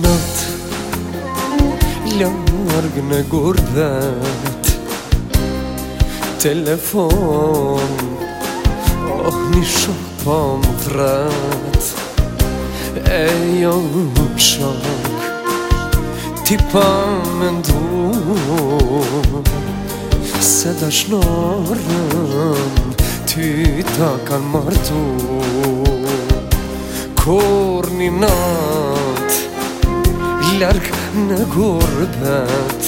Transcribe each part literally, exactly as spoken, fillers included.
nat larg në gurbet, telefon, oh një shok po më thret. E jo shok, ti pa mendu se dashnorën ty ta kan martu. Kur një nat larg në gurbet,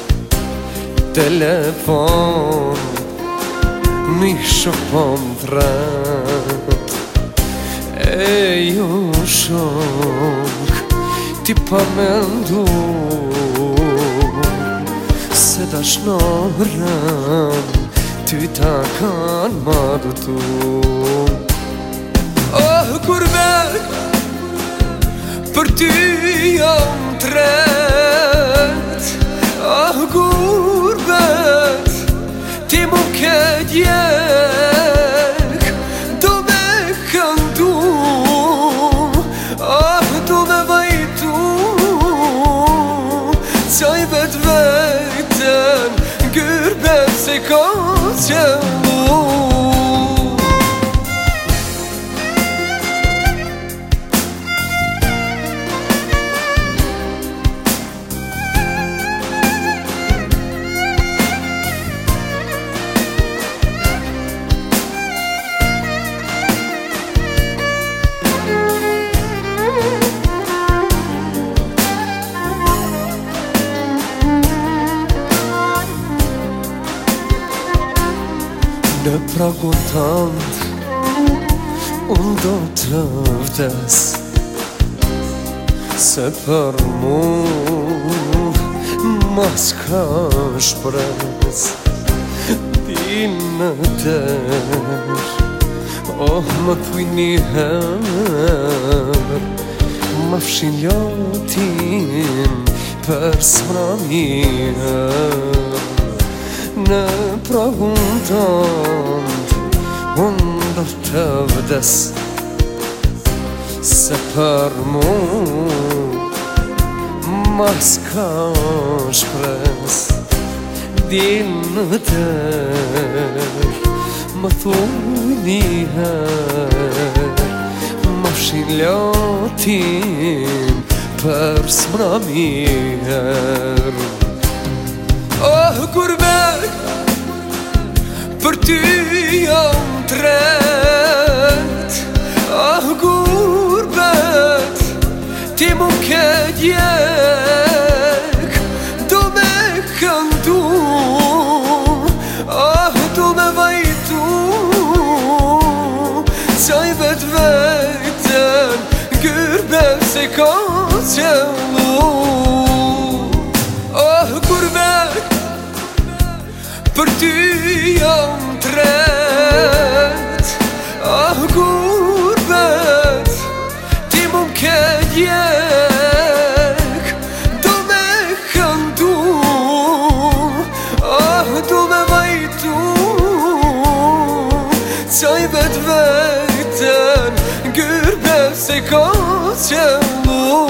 telefon, një shok po më thret. E jo shok, ti pa mendu se dashnorën ty ta kan martu. Oh, gurbet, për ty jam tret. Oh, gurbet, ti mu ke djek, do me këndu, oh, do me vajtu, qaj vet vetën, gurbet se ka qëllu. Në pragun tënd, unë do të vdes, se për mu mas ka shpres. Din në der, oh më thuj një her, ma fshin lotin për smra mirë. Në pragun tënd, unë do të vdes, se për mu mas ka shpres. Din në der, më thuj një her, ma fshin lotin për smra mirë. Oh, gurbet, për ty jam tret. Oh, gurbet, ti mu ke djek, do me këndu, oh, do me vajtu, qaj vet vetën, gurbet se ka qëllu. Oh, gurbet, për ty jam tret. Oh, gurbet, ti mu ke djek, do me këndu, oh, do me vajtu, qaj vet vetën, gurbet se ka qëllu.